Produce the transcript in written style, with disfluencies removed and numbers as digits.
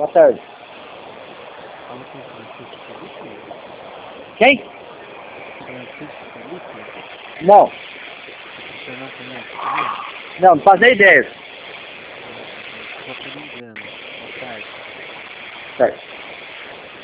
Boa tarde. Fala com o Francisco Felipe? Quem? Francisco Felipe? Não. O senhor não conhece ele? Não fazia ideia. Só por engano. Boa tarde. Certo.